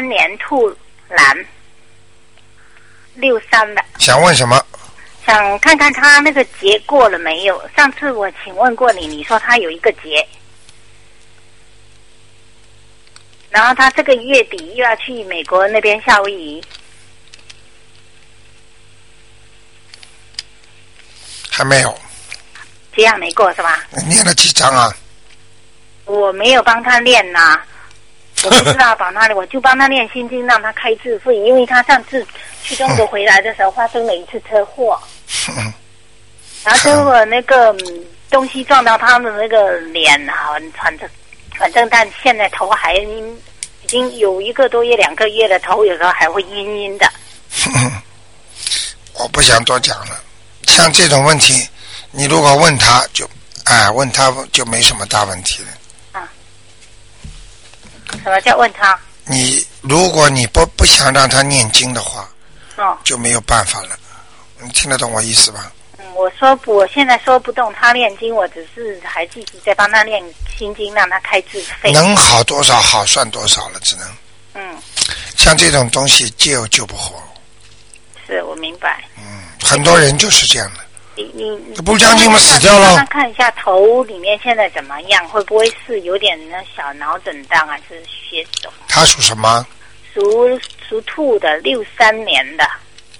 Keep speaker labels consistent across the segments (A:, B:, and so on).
A: 年兔男，63的。
B: 想问什么？
A: 想看看他那个节过了没有？上次我请问过你，你说他有一个节，然后他这个月底又要去美国那边夏威夷。
B: 还没有。
A: 节还没过是吧？
B: 念了几张啊？
A: 我没有帮他练呐、我不知道帮他练，我就帮他练心经，让他开智慧，因为他上次去中国回来的时候发生了一次车祸，然后结果那个东西撞到他的那个脸啊，反正但现在头还已经有1个多月、2个月的头，有时候还会晕晕的。
B: 我不想多讲了，像这种问题，你如果问他问他就没什么大问题了。
A: 什么叫问他？
B: 如果你不想让他念经的话，就没有办法了。你听得懂我意思吧？
A: 我现在说不动他念经，我只是还继续在帮他念心经，让他开智慧。
B: 能好多少好算多少了，只能。像这种东西借又救不活。
A: 是我明白。
B: 很多人就是这样的。
A: 你
B: 不将军们死掉了。
A: 看一下头里面现在怎么样，会不会是有点小脑震荡，还是血肿？
B: 他属什么？
A: 属兔的，63年的。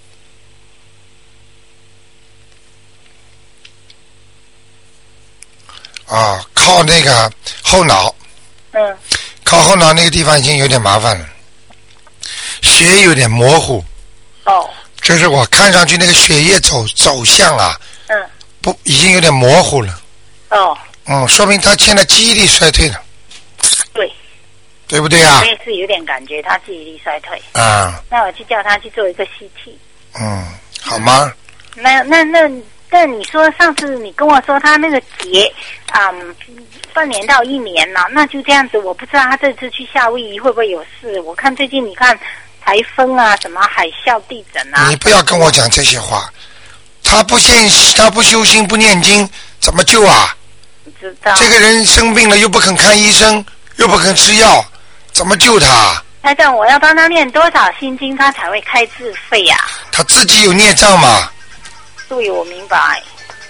B: 靠那个后脑。靠后脑那个地方已经有点麻烦了，血液有点模糊。就是我看上去那个血液走向啊，不已经有点模糊了。说明他现在记忆力衰退了。对不对啊？
A: 我也是有点感觉他记忆力衰退。那我去叫他去做一个 CT。
B: 好吗？
A: 那你说上次你跟我说他那个节半年到1年了，那就这样子，我不知道他这次去夏威夷会不会有事。我看最近你看台风啊，什么海啸、地震啊。
B: 你不要跟我讲这些话，他不修心不念经，怎么救啊？
A: 知道。
B: 这个人生病了又不肯看医生，又不肯吃药，怎么救他？
A: 台长，我要帮他念多少心经，他才会开智慧呀？
B: 他自己有孽障嘛？
A: 对，我明白。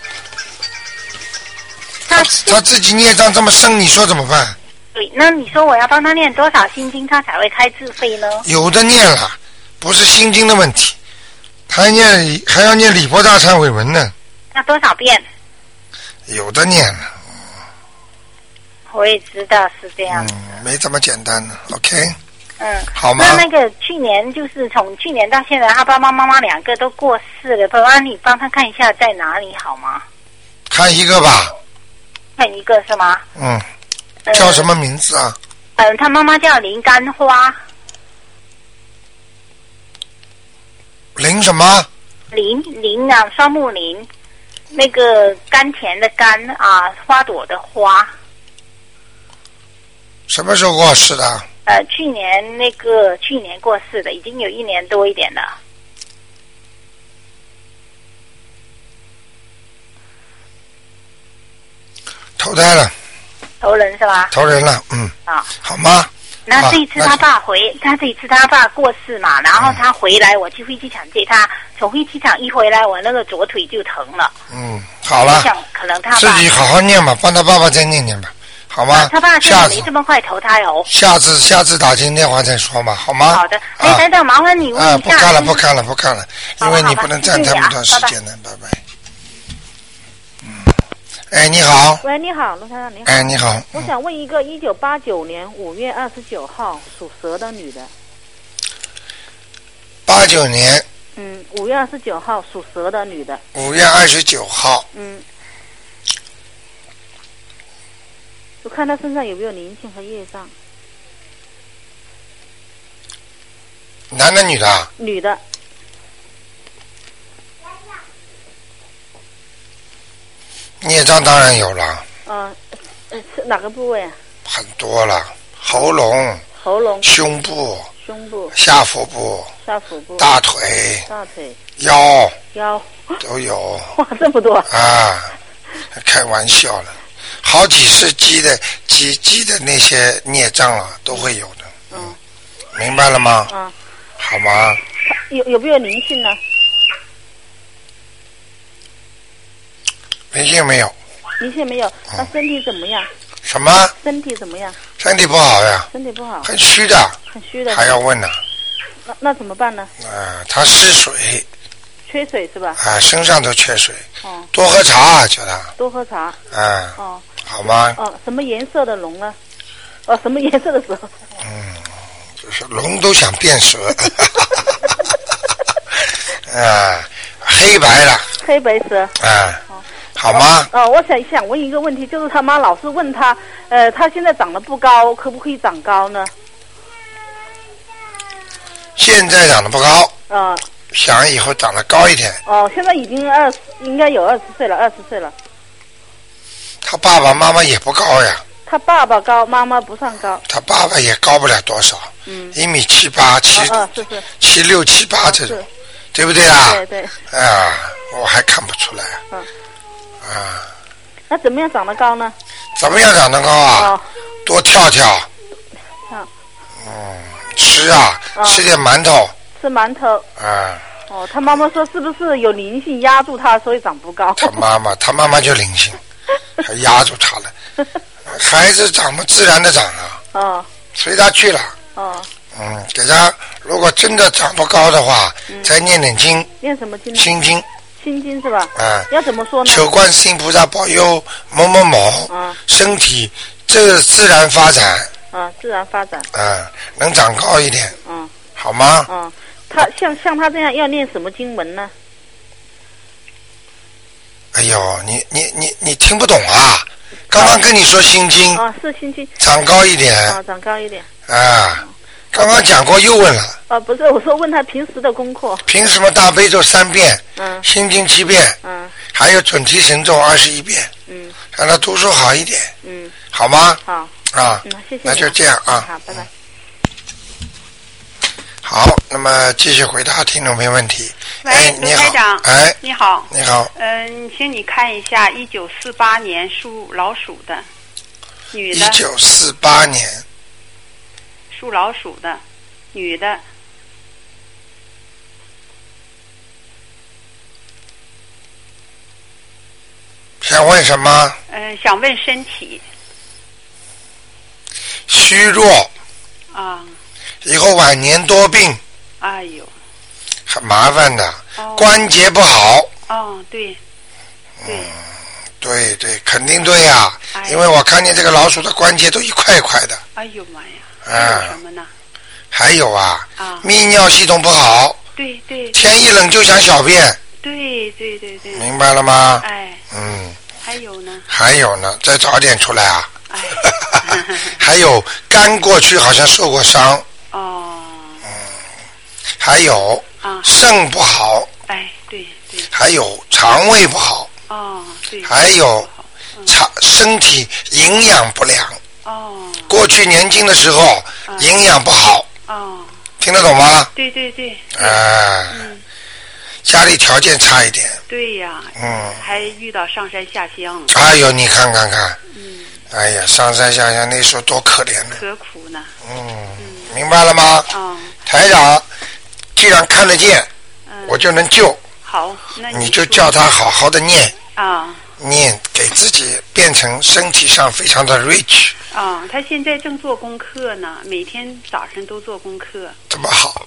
B: 他自己孽障这么深，你说怎么办？
A: 对，那你说我要帮他念多少心经，他才会开智慧呢？
B: 有的念了，不是心经的问题，还要念礼佛大忏悔文呢。
A: 那多少遍？
B: 有的念了。
A: 我也知道是这样。
B: 没这么简单的 ，OK。好吗？
A: 那个去年就是从去年到现在，他爸爸妈妈2个都过世了。爸爸，你帮他看一下在哪里好吗？
B: 看一个吧。
A: 看一个是吗？
B: 叫什么名字啊？
A: 他妈妈叫林甘花。
B: 林什么？
A: 林啊，双木林，那个甘甜的甘啊，花朵的花。
B: 什么时候过世的？
A: 去年过世的，已经有1年多一点了。
B: 投胎了。
A: 投人是吧？
B: 投人了，好吗？
A: 那这一次他爸过世嘛，然后他回来，我去飞机场接他，从飞机场一回来，我那个左腿就疼了。
B: 好了。
A: 我想可能他爸
B: 自己好好念吧，帮他爸爸再念念吧，好吗？
A: 他爸现在没这么快投胎哦。
B: 下次打进电话再说嘛，好吗？
A: 好的。台长，麻烦你问一下。
B: 不看了，因为你不能占太多时间的，拜拜。你好。
C: 喂，你好，卢台长，你好。
B: 你好。
C: 我想问一个1989年5月29号属蛇的女的。
B: 89年。
C: 5月29号属蛇的女的。
B: 5月29号。
C: 就看她身上有没有灵性和业障。
B: 男的女的？
C: 女的。
B: 孽障当然有了。
C: 是哪个部位啊？
B: 很多了，喉咙、胸部、下腹部、大腿、腰都有。
C: 哇，这么多
B: 啊！开玩笑了，好几十级的那些孽障啊，都会有的。 明白了吗？
C: 嗯。
B: 好吗？
C: 有没有灵性呢？
B: 灵性没有。
C: 灵性没有，那身体怎么样？
B: 什么？
C: 身体怎么样？
B: 身体不好呀。
C: 身体不好。
B: 很虚的。
C: 很虚的。
B: 还要问呢。
C: 那怎么办呢？
B: 他失水。
C: 缺水是吧？
B: 身上都缺水。
C: 哦。
B: 多喝茶，叫他。
C: 多喝茶。哦。
B: 好吗？
C: 什么颜色的龙呢？什么颜色的蛇？
B: 就是龙都想变蛇。黑白的。
C: 黑白蛇。
B: 好吗？
C: 我想问一个问题，就是他妈老是问他，他现在长得不高，可不可以长高呢？
B: 现在长得不高。想以后长得高一点。
C: 现在已经应该有20岁了，20岁了。
B: 他爸爸妈妈也不高呀。
C: 他爸爸高，妈妈不算高。
B: 他爸爸也高不了多少。1.78米，76、78这种，对不对啊？
C: 对对。
B: 我还看不出来。
C: 那怎么样长得高呢？
B: 怎么样长得高啊？多跳跳。吃点馒头。
C: 吃馒头。他妈妈说是不是有灵性压住他，所以长不高？
B: 他妈妈就灵性，还压住他了。孩子长嘛，自然的长啊。随他去了。给他如果真的长不高的话，再念点经。
C: 念什么经呢？
B: 心经。
C: 心经是吧？要怎么说呢？
B: 求观世音菩萨保佑某某某身体自然发展。
C: 自然发展。
B: 能长高一点。好吗？
C: 他像他这样要念什么经文呢？
B: 哎呦，你听不懂啊！刚刚跟你说心经。
C: 是心经。
B: 长高一点。
C: 长高一点。
B: 刚刚讲过又问了。
C: 不是，我说问他平时的功课。
B: 凭什么大悲咒3遍？心经7遍。还有准提神咒21遍。让他读书好一点。好吗？
C: 好。谢谢。
B: 那就这样啊。
C: 好，拜拜。
B: 好，那么继续回答听众朋友问题。
D: 喂，卢台长。你好。
B: 你好。
D: 请你看一下1948年属老鼠的女的。
B: 1948年。
D: 属老鼠的女的。
B: 想问什么？
D: 想问身体。
B: 虚弱。以后晚年多病。
D: 哎呦。
B: 很麻烦的。关节不好。
D: 对。
B: 对，肯定对呀。因为我看见这个老鼠的关节都一块一块的。
D: 哎呦妈呀！还有什么呢？
B: 还有泌尿系统不好。
D: 对。
B: 天一冷就想小便。
D: 对。
B: 明白了吗？
D: 还有呢？
B: 还有呢，再早点出来啊。还有肝过去好像受过伤。还有肾不好。
D: 对。
B: 还有肠胃不好。
D: 对。
B: 还有身体营养不良。过去年轻的时候营养不好。听得懂吗？
D: 对。
B: 家里条件差一点。
D: 对呀。还遇到上山下乡。
B: 哎呦，你看。哎呀，上山下乡那时候多可怜呢。
D: 可苦呢。
B: 明白了吗？台长既然看得见，我就能救。
D: 好，那
B: 你就叫他好好的念。念给自己变成身体上非常的 rich。
D: 他现在正做功课呢，每天早晨都做功课。
B: 这么好。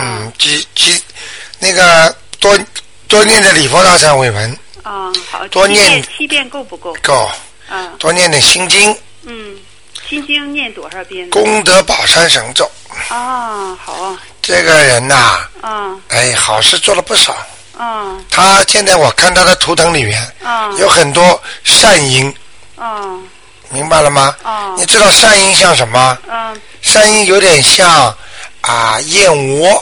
B: 那个多念点礼佛大忏悔文。
D: 好。
B: 多念
D: 7遍够不够？
B: 够。多念点心经。
D: 心经念多少遍？
B: 功德宝山神咒。
D: 好啊。
B: 这个人呐。好事做了不少。他现在我看他的图腾里面。有很多善因。明白了吗？你知道善因像什么？善因有点像燕窝。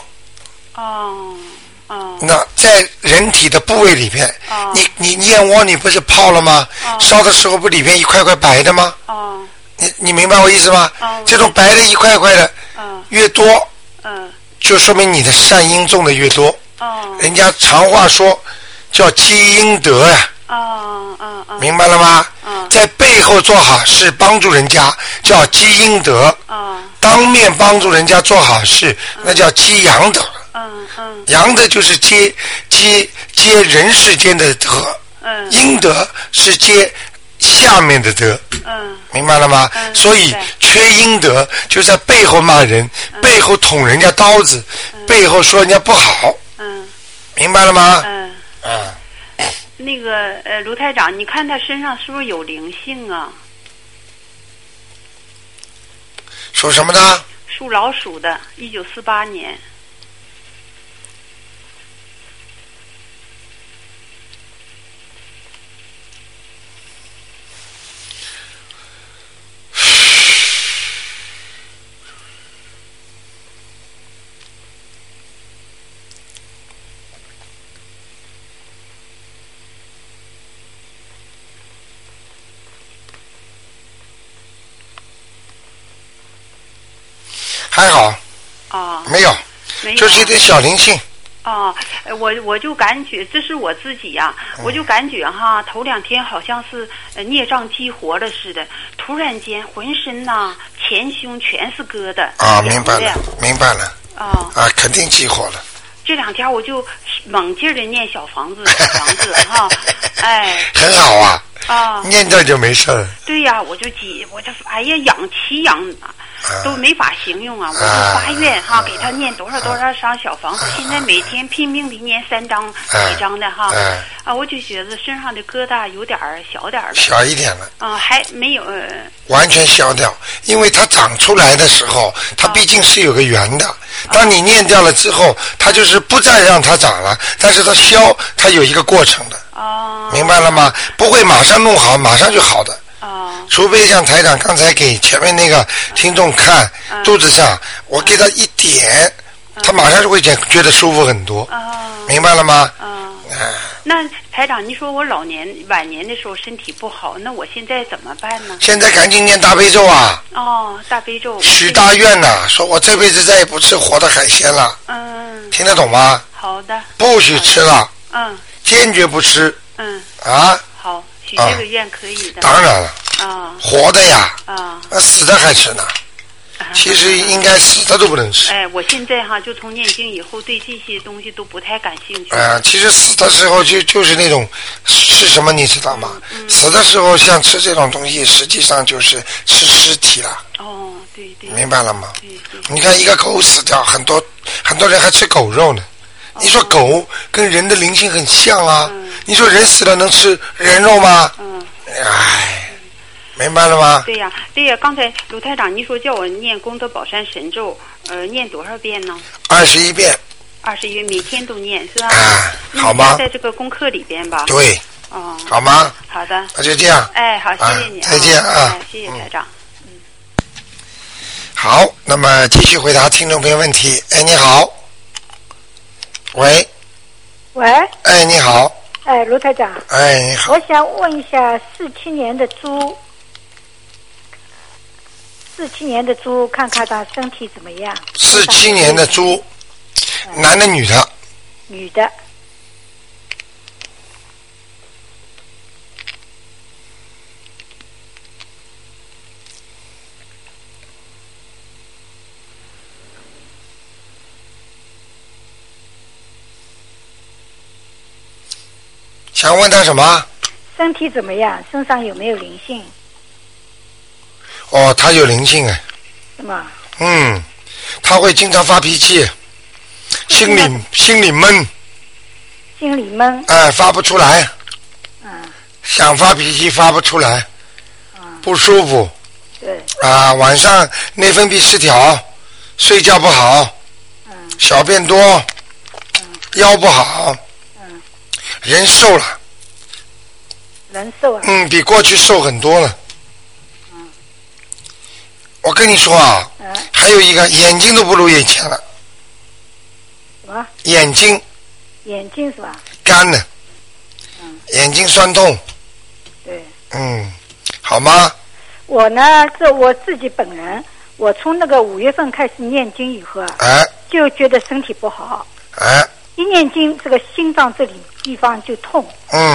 B: 那在人体的部位里边，你燕窝你不是泡了吗？烧的时候不里边一块块白的吗？你明白我意思吗？这种白的一块块的越多，就说明你的善因种的越多。人家常话说叫积阴德呀。 明白了吗？在背后做好事帮助人家叫积阴德，当面帮助人家做好事那叫积阳德。阳德就是接人世间的德，阴德是接下面的德，明白了吗？所以缺阴德就在背后骂人，背后捅人家刀子，背后说人家不好，明白了吗？
D: 那个卢台长，你看他身上是不是有灵性啊？
B: 属什么的？
D: 属老鼠的，1948年。
B: 还好，没有，就是一点小灵性。
D: 我就感觉这是我自己呀，我就感觉哈，头2天好像是孽障激活了似的，突然间浑身呐、前胸全是疙瘩。
B: 明白了，明白了。肯定激活了。
D: 这2天我就猛劲儿的念小房子哈，
B: 很好啊。念掉就没事儿。
D: 对呀，我就哎呀，奇痒都没法形容啊！我就发愿哈，给他念多少张小房子，现在每天拼命的念3张、几张的哈。我就觉得身上的疙瘩有点小点了。
B: 小一点了。
D: 还没有
B: 完全消掉，因为它长出来的时候，它毕竟是有个圆的。当你念掉了之后，它就是不再让它长了，但是它消，它有一个过程的。明白了吗？不会马上弄好，马上就好的。除非像台长刚才给前面那个听众看肚子上，我给他一点，他马上就会觉得舒服很多。明白了吗？
D: 那台长，你说我晚年的时候身体不好，那我现在怎么办呢？
B: 现在赶紧念大悲咒啊！
D: 大悲咒。
B: 许大愿呐，说我这辈子再也不吃活的海鲜了。听得懂吗？
D: 好的。
B: 不许吃了。坚决不吃。
D: 好，许这个愿可以的。
B: 当然了。活的呀。那死的还吃呢。其实应该死的都不能吃。
D: 我现在哈就从念经以后，对这些东西都不太感兴趣。
B: 其实死的时候就是那种吃什么你知道吗？死的时候像吃这种东西，实际上就是吃尸体了。
D: 对。
B: 明白了吗？
D: 对。
B: 你看一个狗死掉，很多人还吃狗肉呢。你说狗跟人的灵性很像啊？你说人死了能吃人肉吗？明白了吗？
D: 对呀，刚才卢台长你说叫我念功德宝山神咒，念多少遍呢
B: ？21遍。
D: 21遍，每天都念是吧？
B: 好吗？
D: 在这个功课里边吧。
B: 对。好吗？
D: 好的。
B: 那就这样。
D: 好，谢谢你。
B: 再见啊！
D: 谢谢台长。
B: 好，那么继续回答听众朋友问题。你好。喂。你好。
E: 卢台长。
B: 你好。
E: 我想问一下，47年的猪，看看他身体怎么样
B: ？47年的猪，男的女的？
E: 女的。
B: 想问他什么？
E: 身体怎么样？身上有没有灵性？
B: 他有灵性哎。
E: 是吗？
B: 他会经常发脾气，心里闷。
E: 心里闷。
B: 发不出来。想发脾气发不出来。不舒服。
E: 对。
B: 晚上内分泌失调，睡觉不好。小便多。腰不好。人瘦了。
E: 人瘦啊？
B: 比过去瘦很多了。我跟你说啊，还有一个眼睛都不如以前了。
E: 什么？
B: 眼睛
E: 是吧？
B: 干了。眼睛酸痛。
E: 对。
B: 好吗？
E: 我呢，这我自己本人，我从那个5月份开始念经以后就觉得身体不好。一念经，这个心脏这里地方就痛。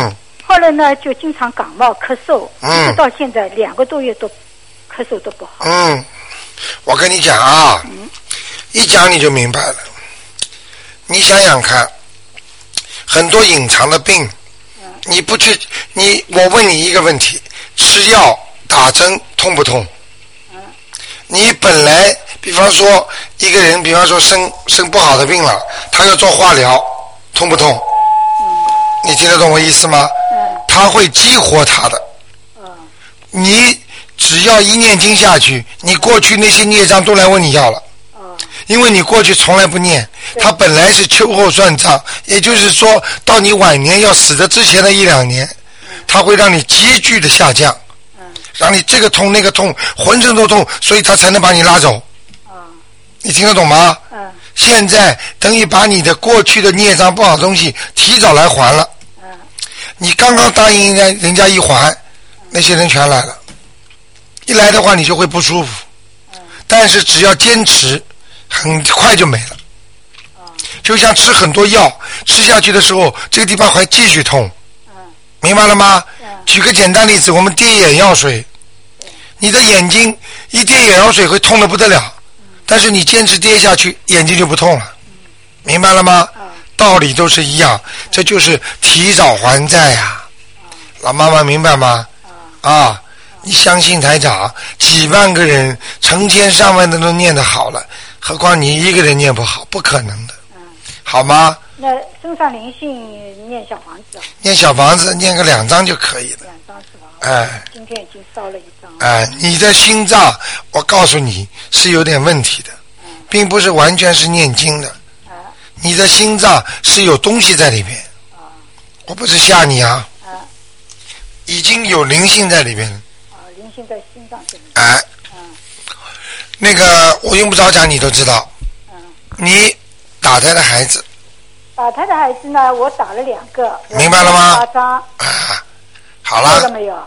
E: 后来呢就经常感冒咳嗽，一直到现在2个多月都咳嗽都不好。
B: 我跟你讲啊，一讲你就明白了。你想想看，很多隐藏的病，你不去，我问你一个问题：吃药打针痛不痛？你本来比方说一个人，比方说生不好的病了，他要做化疗，痛不痛？你听得懂我意思吗？他会激活他的。你只要一念经下去，你过去那些孽障都来问你要了。因为你过去从来不念，他本来是秋后算账，也就是说到你晚年要死的之前的1-2年，他会让你急剧的下降。让你这个痛那个痛，浑身都痛，所以他才能把你拉走。你听得懂吗？现在等于把你的过去的孽障不好的东西提早来还了。你刚刚答应人家一还，那些人全来了。一来的话你就会不舒服。但是只要坚持，很快就没了。就像吃很多药，吃下去的时候，这个地方还继续痛。明白了吗？举个简单例子，我们滴眼药水，你的眼睛一滴眼药水会痛得不得了，但是你坚持滴下去，眼睛就不痛了。明白了吗？道理都是一样，这就是提早还债呀。老妈妈明白吗？你相信台长，几万个人成千上万的都念得好了，何况你一个人念不好，不可能的。好吗？
E: 那身上灵性念小房子
B: 念小房子念个2张就可以了。
E: 2张是吧？今天已经烧了1张。
B: 你的心脏，我告诉你是有点问题的，并不是完全是念经的。你的心脏是有东西在里面。我不是吓你啊。已经有灵性在里面了。
E: 灵性在心脏这里。
B: 那个我用不着讲，你都知道。你打胎的孩子。
E: 打胎的孩子呢，我打了2个。
B: 明白了吗
E: ？8张。
B: 好了。
E: 烧了没有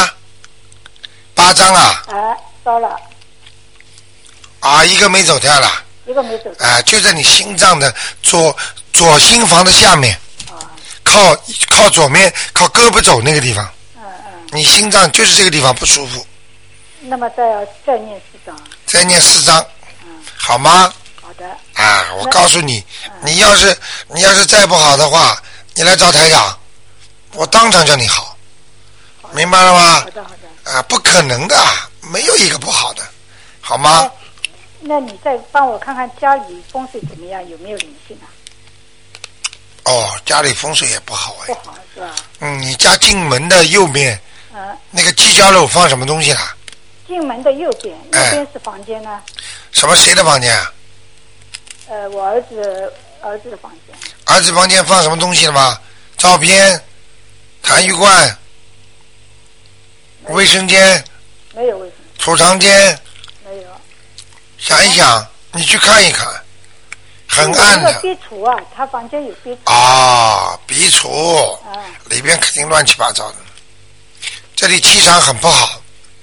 B: ？8张啊。
E: 烧了。
B: 一个没走掉了。
E: 一个没走掉。
B: 就在你心脏的左心房的下面。靠左面，靠胳膊肘那个地方。你心脏就是这个地方不舒服。
E: 那么再念4张。
B: 再念4张。好吗？
E: 好的。
B: 我告诉你，你要是再不好的话，你来找台长，我当场叫你好。明白了吗？
E: 好的。
B: 不可能的，没有一个不好的，好吗？
E: 那你再帮我看看家里风水怎么样，有没有灵性啊？
B: 家里风水也不好
E: 不好是吧？
B: 你家进门的右面，那个犄角楼放什么东西啦？
E: 进门的右边，那边是房间呢？
B: 什么谁的房间啊？
E: 我儿子的房间。
B: 儿子房间放什么东西了吗？照片、痰盂罐、卫生间？
E: 没有卫生间。
B: 储藏间？
E: 没有。
B: 想一想，你去看一看，很暗的。
E: 壁橱啊，他房间有壁橱。
B: 壁橱。里边肯定乱七八糟的，这里气场很不好。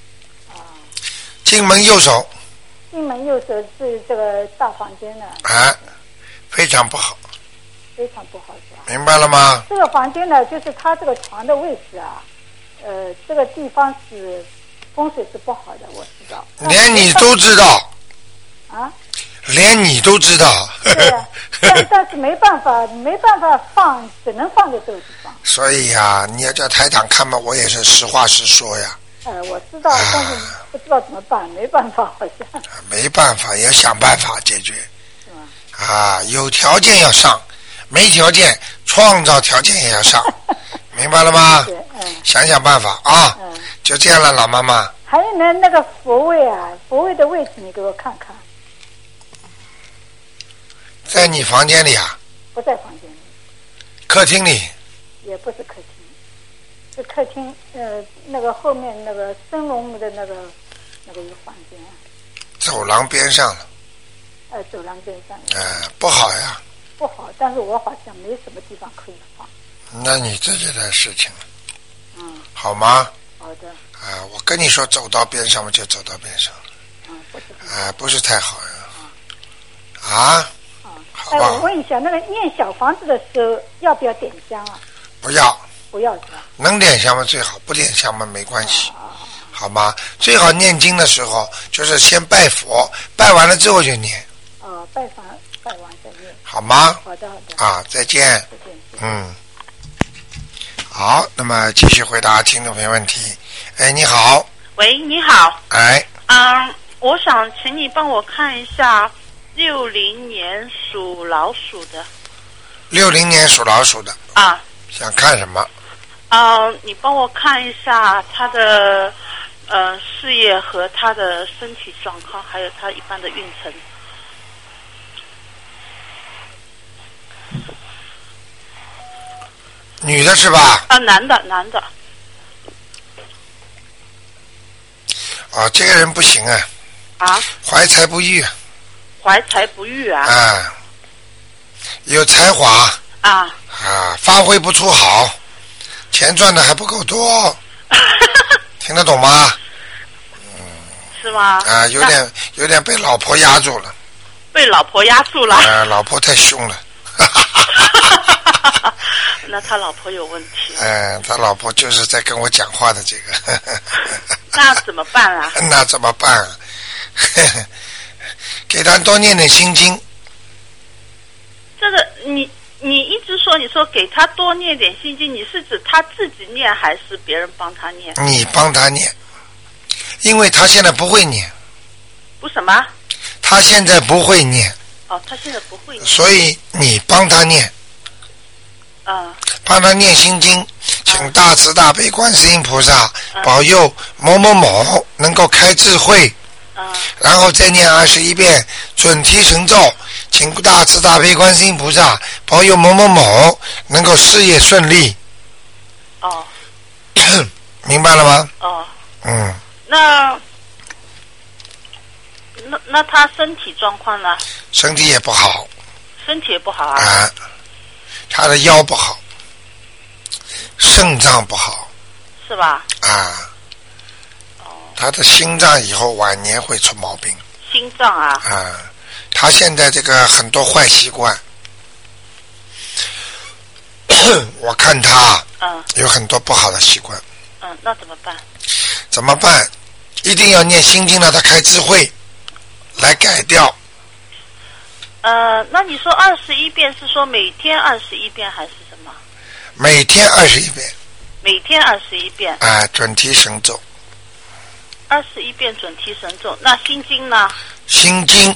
B: 进门右手。
E: 进门右手是这个大房间的。
B: 非常不好。
E: 非常不好是吧？
B: 明白了吗？
E: 这个房间呢，就是他这个床的位置啊，这个地方是风水是不好的，我知道。
B: 连你都知道。连你都知道。
E: 对，但是没办法放，只能放在这个地方。
B: 所以呀，你要叫台长看嘛，我也是实话实说呀。
E: 我知道，但是不知道怎么办，没办法，好像。
B: 没办法，也想办法解决。
E: 是吗？
B: 有条件要上，没条件创造条件也要上，明白了吗？
E: 对，
B: 想想办法啊。就这样了，老妈妈。
E: 还有呢，那个佛位啊，佛位的位置你给我看看。
B: 在你房间里啊？
E: 不在房间里。
B: 客厅里？
E: 也不是客厅，是客厅那个后面那个升龙的那个一个房间。
B: 走廊边上了。
E: 走廊边上。
B: 不好呀。
E: 不好，但是我好像没什么地方可以放。
B: 那你自己的事情了。好吗？
E: 好的。
B: 我跟你说，走到边上嘛，就走到边上了。不是太好呀。
E: 我问一下，那个念小房子的时候要不要点香啊？
B: 不要。
E: 不要是吧？
B: 能点香嘛最好，不点香嘛没关系，好吗？最好念经的时候就是先拜佛，拜完了之后就念。
E: 拜完再念。
B: 好吗？
E: 好的好的。
B: 啊，再见。
E: 再见。
B: 嗯。好，那么继续回答听众朋友问题。哎，你好。
F: 喂，你好。
B: 哎。
F: 我想请你帮我看一下60年属老鼠的。
B: 60年属老鼠的。
F: 啊。
B: 想看什么？
F: 你帮我看一下他的事业和他的身体状况，还有他一般的运程。
B: 女的是吧？
F: 男的。
B: 这个人不行啊。怀才不遇。
F: 怀才不遇啊。
B: 有才华。发挥不出好，钱赚的还不够多。听得懂吗？
F: 是吗？
B: 有点被老婆压住了。
F: 被老婆压住了。
B: 老婆太凶了。
F: 那他老婆有问题。
B: 他老婆就是在跟我讲话的这个。
F: 那怎么办啊？
B: 那怎么办啊？给他多念点心经。
F: 这个你一直说，你说给他多念点心经，你是指他自己念还是别人帮他念？
B: 你帮他念，因为他现在不会念。
F: 不什么？
B: 他现在不会念。
F: 他现在不会念。
B: 所以你帮他念。帮他念心经，请大慈大悲观世音菩萨保佑某某某能够开智慧。然后再念21遍准提神咒，请大慈大悲观世音菩萨保佑某某某能够事业顺利。明白了吗？
F: 那他身体状况呢？
B: 身体也不好。
F: 身体也不好啊。
B: 他的腰不好，肾脏不好。
F: 是吧？
B: 他的心脏以后晚年会出毛病。
F: 心脏啊？
B: 他现在这个很多坏习惯。我看他有很多不好的习惯。
F: 那怎么办？
B: 怎么办？一定要念心经，让他开智慧来改掉。
F: 那你说21遍是说每天21遍还是什么？
B: 每天21遍。
F: 每天21遍。
B: 准提神咒。
F: 21遍准提神咒，那心经呢？
B: 心经。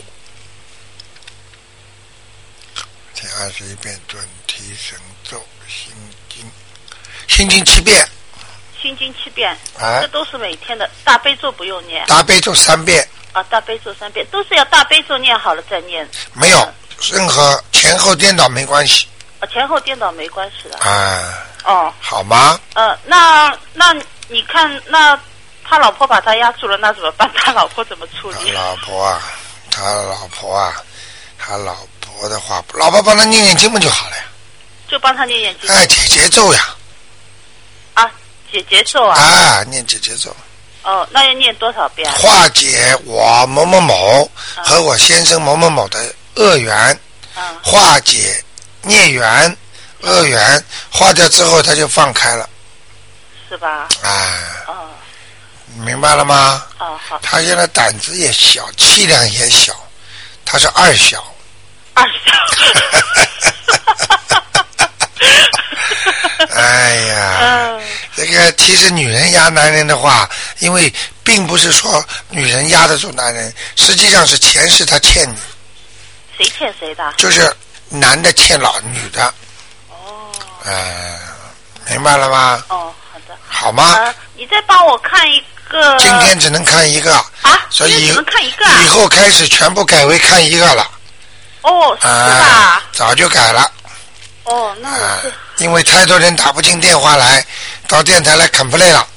B: 听21遍准提神咒，心经。心经7遍。
F: 心经7遍。这都是每天的。大悲咒不用念。
B: 大悲咒3遍。
F: 大悲咒3遍，都是要大悲咒念好了再念。
B: 没有，任何前后颠倒没关系。
F: 前后颠倒没关系的。
B: 好吗？
F: 那你看，那他老婆把他压住了，那怎么办？他老婆怎么处理？
B: 他老婆的话，老婆帮他念念经不就好了呀？
F: 就帮他念念经。
B: 解结咒呀。
F: 解结咒啊。
B: 念解结咒。
F: 那要念多少遍？
B: 化解我某某某和我先生某某某的恶缘，化解孽缘、恶缘，化掉之后他就放开了。
F: 是吧？
B: 明白了吗？
F: 好。
B: 他现在胆子也小，气量也小，他是2小。
F: 2小。
B: 哎呀，这个其实女人压男人的话，因为并不是说女人压得住男人，实际上是前世他欠你。
F: 谁欠谁的？
B: 就是男的欠女的。明白了吗？
F: 好的。
B: 好吗？
F: 你再帮我看一个。
B: 今天只能看一个。所以
F: 只能看一个。
B: 以后开始全部改为看一个了。
F: 是吧？
B: 早就改了。
F: 那我是。
B: 因为太多人打不进电话来，到电台来complain了。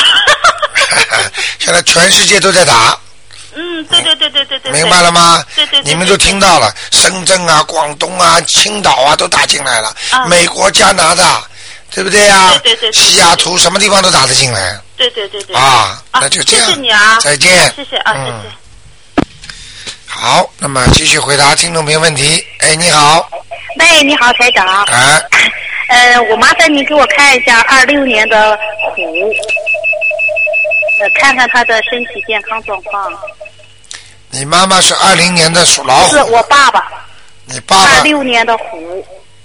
B: 现在全世界都在打。
F: 对。
B: 明白了吗？
F: 对。
B: 你们都听到了，深圳啊、广东啊、青岛啊都打进来了。美国、加拿大，对不对呀？
F: 对。
B: 西雅图什么地方都打得进来。
F: 对。
B: 那就这样。
F: 谢谢你啊。
B: 再见。
F: 谢谢啊，再见。
B: 好，那么继续回答听众朋友问题。你好。
G: 喂，你好，台长。
A: 我麻烦你给我看一下26年的虎，看看他的身体健康状况。
B: 你妈妈是20年的属老虎？
A: 是我爸爸。
B: 你爸爸
A: 26年的虎。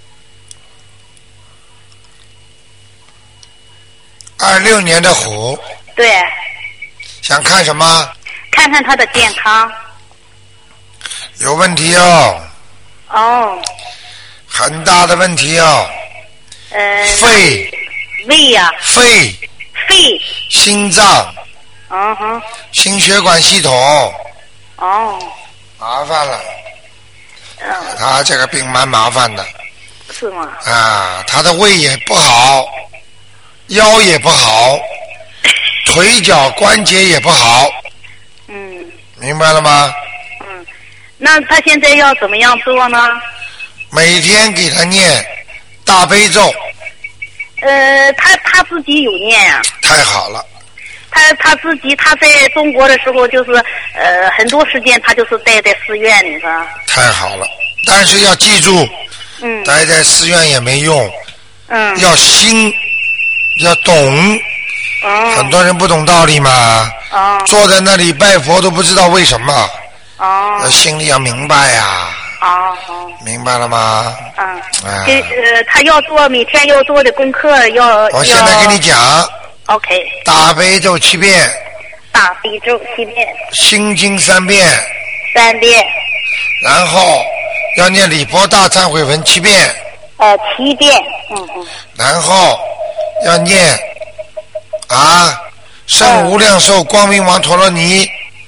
B: 26年的虎。
A: 对。
B: 想看什么？
A: 看看他的健康。
B: 有问题哦。
A: 哦。
B: 很大的问题哦。肺。
A: 胃呀。
B: 肺。心脏。心血管系统。
A: 哦。
B: 麻烦了。他这个病蛮麻烦的。
A: 是吗？
B: 啊，他的胃也不好，腰也不好，腿脚关节也不好。明白了吗？
A: 那他现在要怎么样做呢？
B: 每天给他念大悲咒。
A: 他自己有念啊。
B: 太好了。
A: 他自己他在中国的时候就是很多时间他就是待在寺院里头。
B: 太好了，但是要记住，待在寺院也没用。要心，要懂。很多人不懂道理嘛。坐在那里拜佛都不知道为什么。要心里要明白呀。明白了吗？
A: 他要做每天要做的功课要。
B: 我现在跟你讲。
A: OK。
B: 大悲咒7遍。
A: 大悲咒7遍。
B: 心经3遍。
A: 3遍。
B: 然后要念礼佛大忏悔文7遍。
A: 7遍。
B: 然后要念圣无量寿光明王陀罗尼。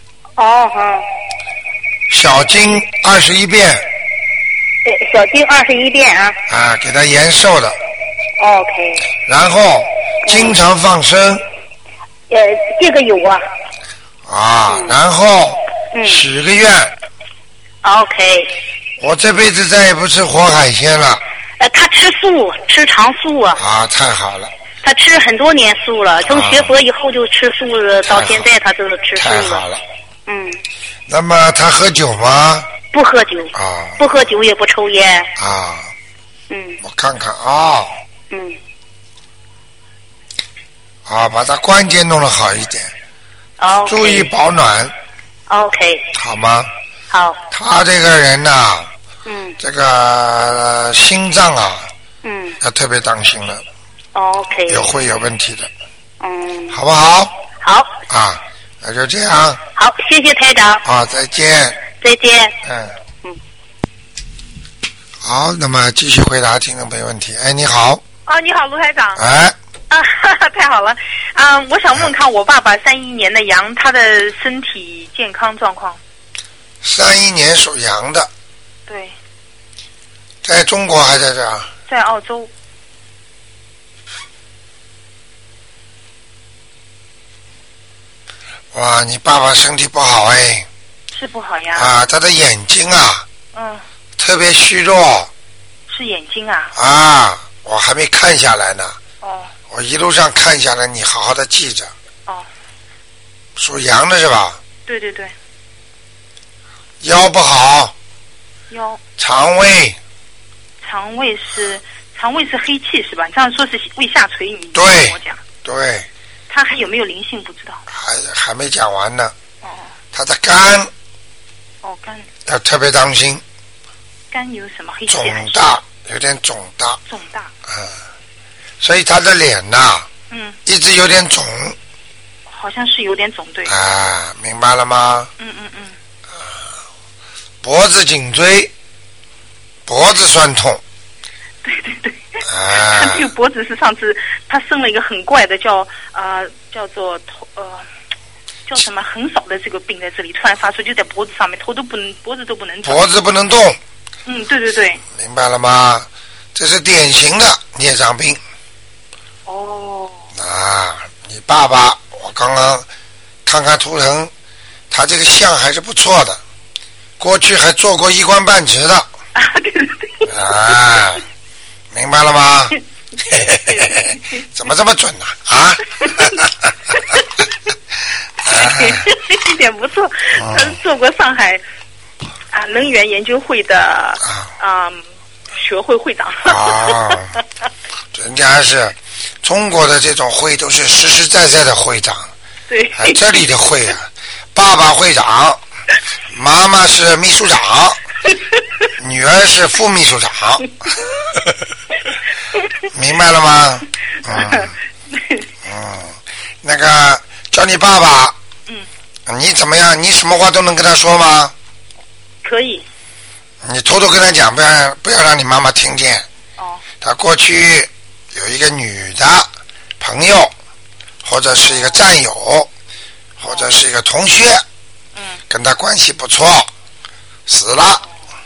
B: 小经21遍。
A: 小经21遍啊。
B: 给他延寿的。
A: OK。
B: 然后经常放生。
A: 这个有啊。
B: 然后许个愿。
A: OK。
B: 我这辈子再也不吃活海鲜了。
A: 他吃素，吃长素啊。
B: 太好了。
A: 他吃很多年素了，从学佛以后就吃素了，到现在他就是吃素了。
B: 太好了。那么他喝酒吗？
A: 不喝酒。不喝酒也不抽烟。我看看
B: 把他关节弄得好一点。注意保暖。
A: OK。
B: 好吗？
A: 好。
B: 他这个人呐，这个心脏要特别当心了。
A: OK。
B: 会有问题的。好不好？
A: 好。
B: 那就这样。
A: 好，谢谢台长。
B: 再见。
A: 再见。
B: 好，那么继续回答听众朋友问题。你好。
F: 你好，卢台长。太好了。我想问看我爸爸31年的羊，他的身体健康状况。
B: 31年属羊的。
F: 对。
B: 在中国还在这儿？
F: 在澳洲。
B: 哇，你爸爸身体不好
F: 是不好呀。
B: 他的眼睛特别虚弱。
F: 是眼睛啊？
B: 我还没看下来呢。我一路上看下来，你好好的记着。属羊的是吧？
F: 对对对。
B: 腰不好。
F: 腰。
B: 肠胃
F: 是黑气是吧？这样说是胃下垂，你跟我讲。
B: 对。
F: 他还有没有灵性不知道。
B: 还没讲完呢。他的肝。
F: 肝。
B: 要特别当心。
F: 肝有什么黑气？
B: 肿大，有点肿大。
F: 肿大。
B: 所以他的脸一直有点肿。
F: 好像是有点肿，对。
B: 明白了吗？脖子、颈椎，脖子酸痛。
F: 对对对。他这个脖子是上次他生了一个很怪的叫做叫什么很少的这个病在这里突然发出，就在脖子上面，脖子都不能动。
B: 脖子不能动。
F: 对对对。
B: 明白了吗？这是典型的孽障病。你爸爸，我刚刚看看图腾，他这个相还是不错的，过去还做过1官半职的。
F: 对对对。
B: 明白了吗？怎么这么准呢？
F: 一点不错。他是做过上海能源研究会的学会会长。
B: 人家是中国的这种会都是实实在在的会长。
F: 对。
B: 这里的会啊，爸爸会长，妈妈是秘书长，女儿是副秘书长。明白了吗？那个叫你爸爸。你怎么样？你什么话都能跟他说吗？
F: 可以。
B: 你偷偷跟他讲，不要让你妈妈听见。他过去有一个女的朋友，或者是一个战友，或者是一个同学，跟他关系不错，死了。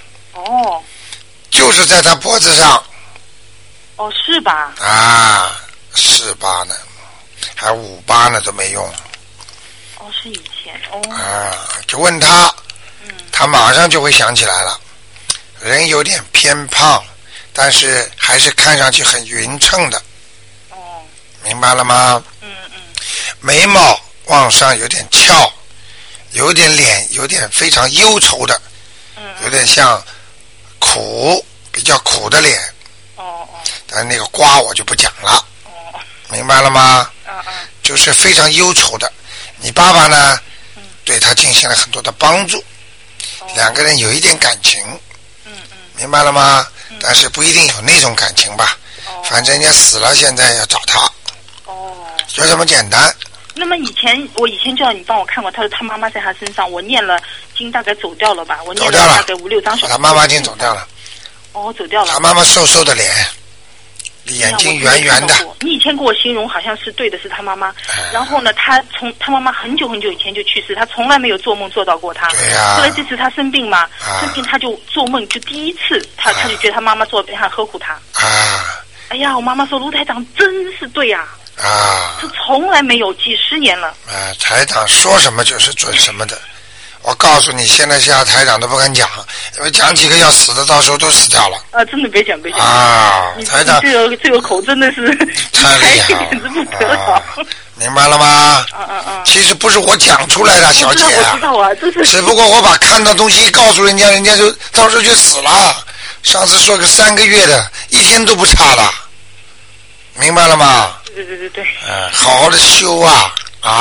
B: 就是在他脖子上。
F: 是吧？
B: 4疤呢，还5疤呢都没用。
F: 是以前
B: 就问他，他马上就会想起来了。人有点偏胖，但是还是看上去很匀称的。明白了吗？眉毛往上有点翘，有点脸有点非常忧愁的，有点像比较苦的脸。但那个瓜我就不讲了。明白了吗？就是非常忧愁的。你爸爸呢，对他进行了很多的帮助，两个人有一点感情。明白了吗？但是不一定有那种感情吧。反正人家死了，现在要找他。就这么简单。
F: 那么我以前叫你帮我看过，他说他妈妈在他身上，我念了经大概走掉了吧？我念了大概5、6张手。
B: 他妈妈已经走掉了。
F: 走掉了。
B: 他妈妈瘦瘦的脸，眼睛圆圆的。
F: 你以前给我形容好像是对的，是他妈妈。然后呢，他妈妈很久很久以前就去世，他从来没有做梦做到过他。
B: 对呀。
F: 后来这次他生病嘛，生病他就做梦，就第一次他就觉得他妈妈坐在边上呵护他。哎呀，我妈妈说卢台长真是对呀。这从来没有，几10年了。
B: 台长说什么就是准什么的。我告诉你，现在下台长都不敢讲，因为讲几个要死的，到时候都死掉了。
F: 真的别讲。
B: 台长
F: 这个口真的是
B: 太厉害了，
F: 简直不得了。
B: 明白了吗？其实不是我讲出来的，小姐。
F: 我知道啊，这是。
B: 只不过我把看到东西告诉人家，人家就到时候就死了。上次说个3个月的，1天都不差的，明白了吗？
F: 对。
B: 好好的修啊。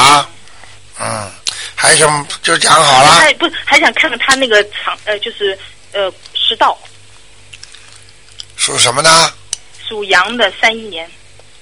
B: 还有什么就讲好了。
F: 还想看看他那个就是食道。
B: 属什么呢？
F: 属羊的，31年。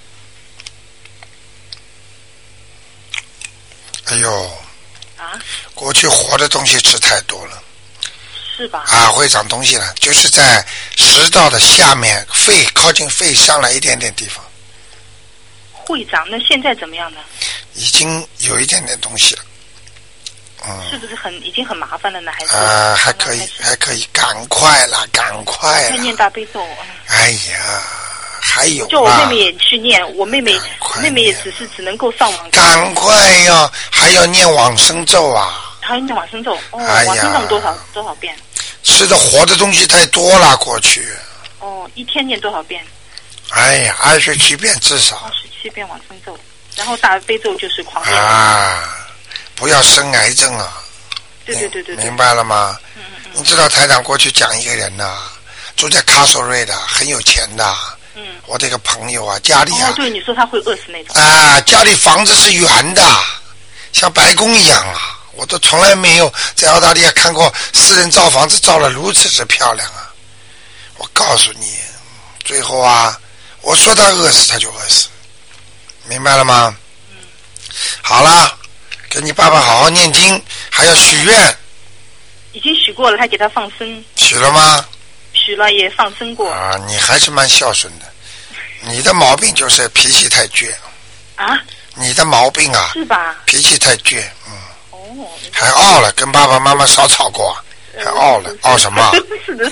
B: 哎呦。过去活的东西吃太多了。
F: 是吧？
B: 会长东西了，就是在食道的下面，靠近肺上来一点点地方。
F: 会长，那现在怎么样呢？
B: 已经有一点点东西了。
F: 是不是已经很麻烦了呢？还是
B: 还可以，赶快了。
F: 再念大悲咒。
B: 哎呀，还有
F: 就我妹妹也去念，我妹妹也只能够上网。
B: 赶快呀，还要念往生咒啊！
F: 还要念往生咒。往生咒多少遍？
B: 吃的活的东西太多了，过去。
F: 一天念多少遍？
B: 哎呀，27遍至少。
F: 27遍往生咒，然后大悲咒就是狂念。
B: 不要生癌症啊！
F: 对，
B: 明白了吗？你知道台长过去讲一个人呐，住在卡索瑞的，很有钱的。我这个朋友啊，家里
F: 对，你说他会饿死那种。
B: 家里房子是圆的，像白宫一样啊！我都从来没有在澳大利亚看过私人造房子造得如此之漂亮啊！我告诉你，最后我说他饿死他就饿死，明白了吗？好了。跟你爸爸好好念经，还要许愿。
F: 已经许过了，还给他放生。
B: 许了吗？
F: 许了，也放生过。
B: 你还是蛮孝顺的。你的毛病就是脾气太倔。你的毛病
F: 是吧？
B: 脾气太倔，还傲了，跟爸爸妈妈少吵过，还傲了，傲什么？
F: 是的。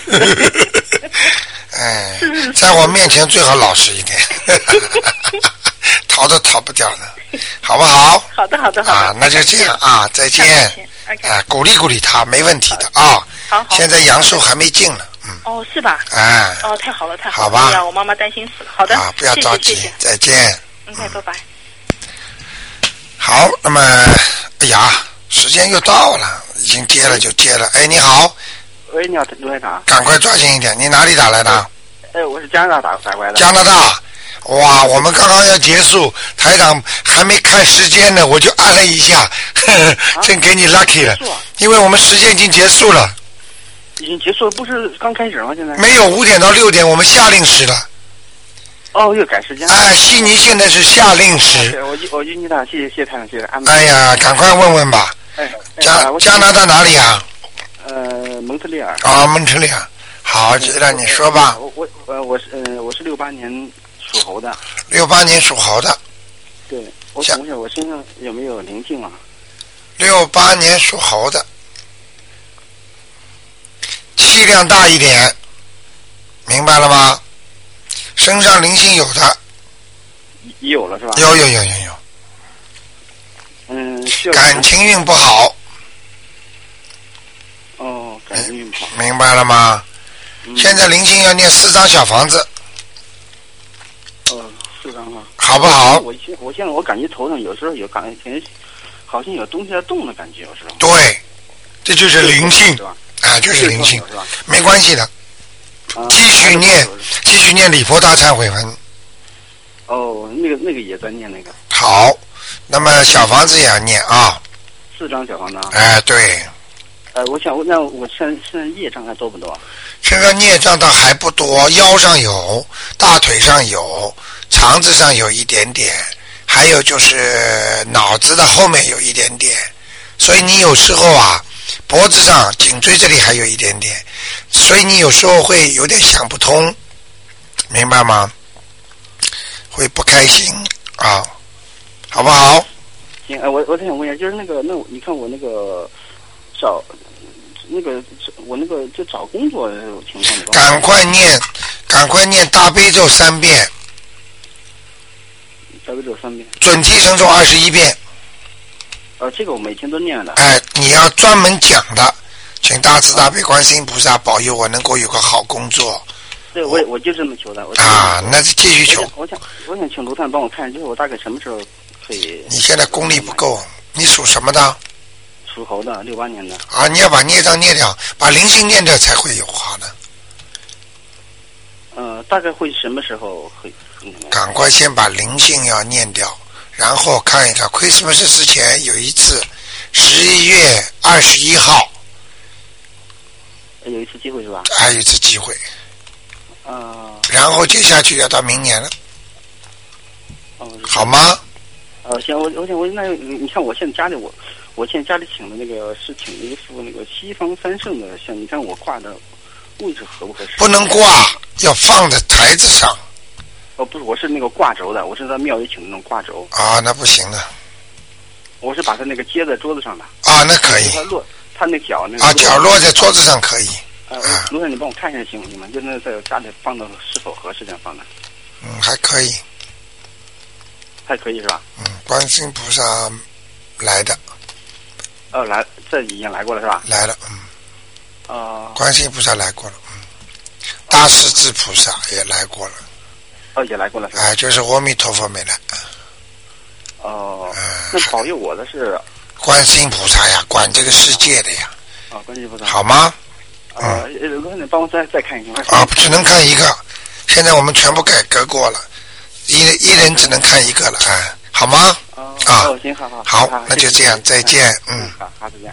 B: 在我面前最好老实一点。逃都逃不掉了，好不好？
F: 好的。
B: 那就这样再见。鼓励他，没问题的
F: 好。
B: 现在阳寿还没尽呢。
F: 是吧？太好了。
B: 好吧。
F: 哎呀，我妈妈担心死了。好的。
B: 不要着急，再见。
F: 拜拜。
B: 好，那么，哎呀，时间又到了，已经接了就接了。你好。
G: 喂，你好，卢台长。
B: 赶快抓紧一点，你哪里打来的？
G: 我是加拿大打过来的。
B: 加拿大。 哇，我们刚刚要结束，台长还没看时间呢，我就按了一下，真给你 lucky 了，因为我们时间已经结束了。
G: 已经结束了，不是刚开始吗？现在
B: 没有5点到6点，我们夏令时了。
G: 哦，又改时间。
B: 悉尼现在是夏令时。
G: 我运气大，谢谢台长，谢谢安排。
B: 哎呀，赶快问问吧。加拿大哪里啊？
G: 蒙特利尔。
B: 蒙特利尔。好，知道你说吧。
G: 我是68年属猴的。
B: 68年属猴的。
G: 对，我想问一下，我身上有没有灵性啊
B: ？68年属猴的，气量大一点，明白了吗？身上灵性有的。
G: 有了是吧？
B: 有。感情运不好。
G: 哦，感情运不好。
B: 明白了吗？现在灵性要念4张小房子。
G: 4张啊。
B: 好不好？
G: 我现在我感觉头上有时候有感觉，好像有东西在动的感觉，是吧？
B: 对，这就是灵性，就是灵性，没关系的。继续念礼佛大忏悔文。
G: 哦，那个也在念那个。
B: 好，那么小房子也要念啊。
G: 4张小房子。
B: 对。
G: 我想问，那我现在业障还多不多？
B: 身上孽障倒还不多，腰上有，大腿上有，肠子上有一点点，还有就是脑子的后面有一点点，所以你有时候脖子上、颈椎这里还有一点点，所以你有时候会有点想不通，明白吗？会不开心好不好？
G: 行，我再想问一下，就是你看我就找工作的情况。
B: 赶快念大悲咒3遍。
G: 大悲咒3遍。
B: 准提神咒21遍。
G: 这个我每天都念的。
B: 你要专门讲的，请大慈大悲观世音菩萨保佑我能够有个好工作。
G: 对，我就这么求的。
B: 那就继续求。
G: 我想请卢探帮我看，就是我大概什么时候可以？
B: 你现在功力不够，你属什么的？
G: 属猴的，68年的。
B: 你要把孽障念掉，把灵性念掉才会有好的。
G: 大概会什么时候会？
B: 赶快先把灵性要念掉，然后看一看 Christmas 之前有一次11月21号。
G: 有一次机会是吧？
B: 还有一次机会。然后接下去要到明年了。好吗？
G: 行，我想问，那你看我现在家里我现在家里请的是请了一副西方三圣的像，你看我挂的位置合不合适？
B: 不能挂，要放在台子上。
G: 不是，我是挂轴的，我是在庙里请的那种挂轴。
B: 那不行的。
G: 我是把它接在桌子上的。
B: 那可以。
G: 它那脚
B: 脚落在桌子上可以。
G: 卢总，你帮我看一下行吗？就在家里放的是否合适这样放的？
B: 还可以。
G: 还可以是吧？
B: 观世音菩萨来的。
G: 这已经来过了是吧？
B: 来了，观世音菩萨来过了，大势至菩萨也来过了。
G: 也来过了是吧？
B: 就是阿弥陀佛没来。
G: 那保佑我的是
B: 观世音菩萨呀，管这个世界的呀。
G: 观世音菩萨。
B: 好吗？
G: 卢总，你帮我再看一下。
B: 只能看一个，现在我们全部改革过了，一人只能看一个了，好吗？
G: 行，
B: 好，那就这样，再见。
G: 好，再见。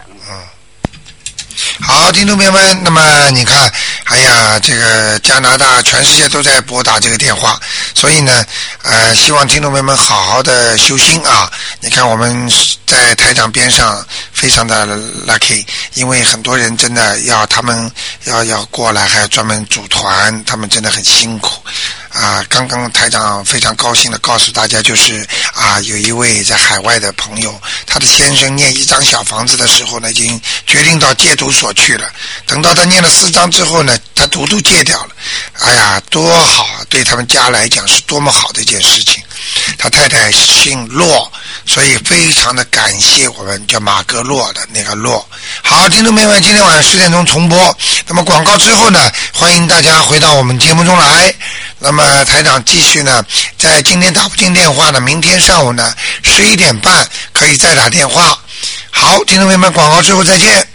B: 好，听众朋友们，那么你看，这个加拿大全世界都在拨打这个电话，所以呢，希望听众朋友们好好的修心啊。你看我们在台长边上非常的 lucky， 因为很多人真的他们要过来，还要专门组团，他们真的很辛苦。刚刚台长非常高兴的告诉大家，就是有一位在海外的朋友，他的先生念1张小房子的时候呢，已经决定到戒毒所去了。等到他念了4张之后呢，他毒都戒掉了。多好啊！对他们家来讲是多么好的一件事情。他太太姓骆，所以非常的感谢我们叫马格洛的那个骆。好，听众朋友们，今天晚上10点钟重播。那么广告之后呢，欢迎大家回到我们节目中来。那么台长继续呢，在今天打不进电话呢，明天上午呢11点半可以再打电话。好，听众朋友们，广告之后再见。